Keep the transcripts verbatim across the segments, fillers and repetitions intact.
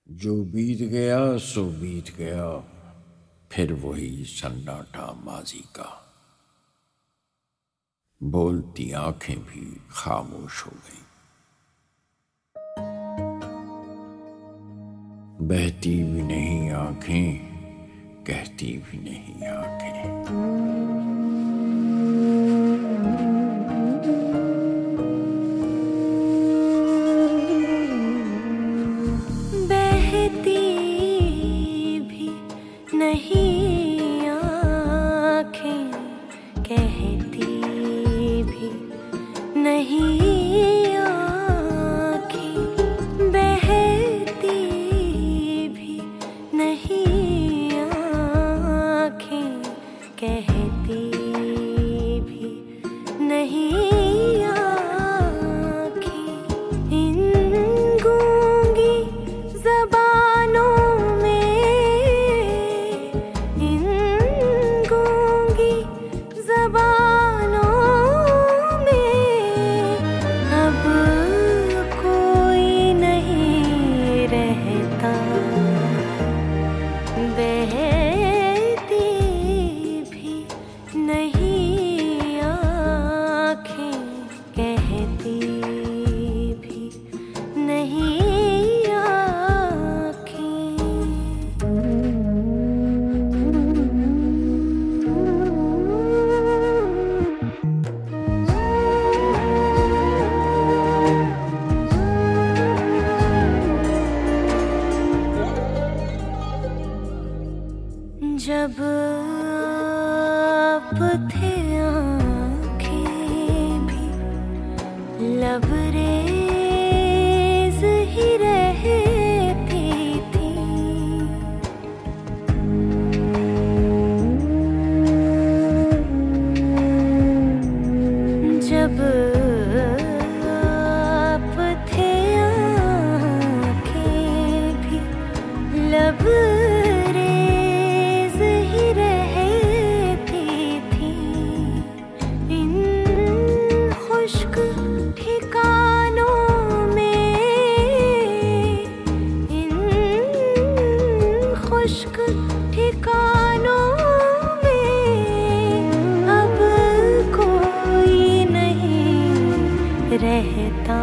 जो बीत गया सो बीत गया, फिर वही सन्नाटा माजी का। बोलती आंखें भी खामोश हो गई, बहती भी नहीं आंखें, कहती भी नहीं आंखें। नहीं आँखें, कहती भी नहीं आँखें, बहती भी नहीं आँखें, कहती भी नहीं आँखें। इन गूंगी ज़बानों जब आप थे आँखें भी लबरेज ही रहती थी। जब आप थे आँखें भी लब ठिकानों में अब कोई नहीं रहता।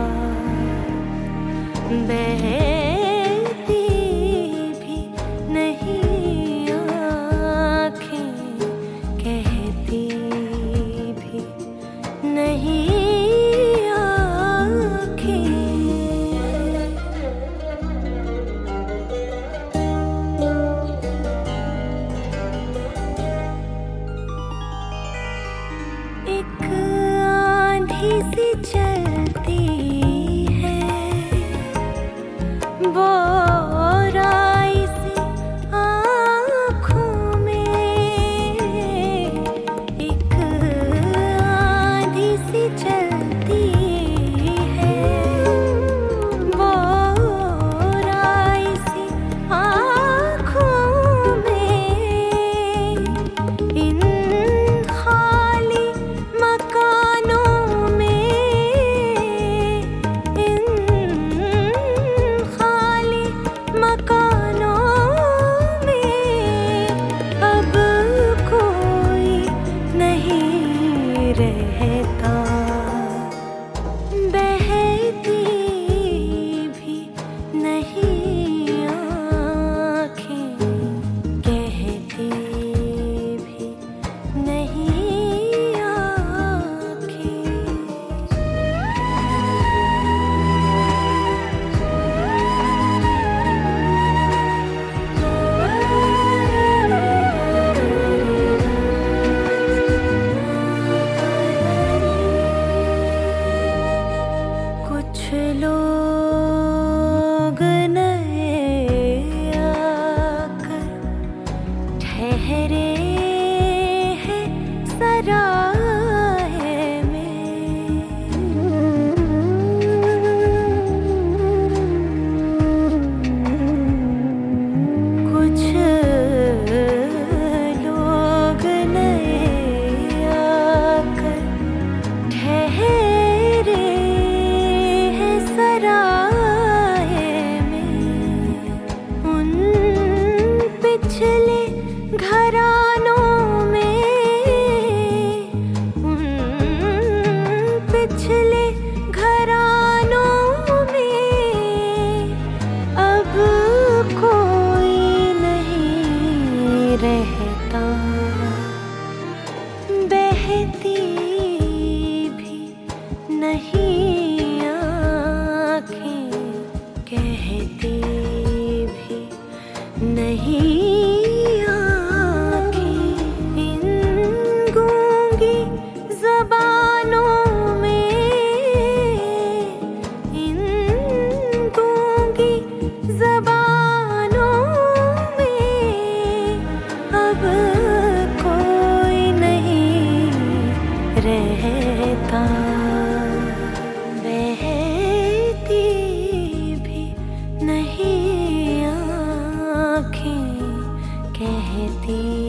बहती भी नहीं आँखें, कहती भी नहीं सी चलती है बोराई सी आँखों में, एक आंधी सी चलती है बोराई सी आँखों में। इन खाली मकानों रहता, बहती भी नहीं आँखें, कहती भी नहीं आँखें। इन गूंगी ज़बानों में, इन गूंगी ज़बानों में अब कोई नहीं रहता, बहती भी नहीं आँखें, कहती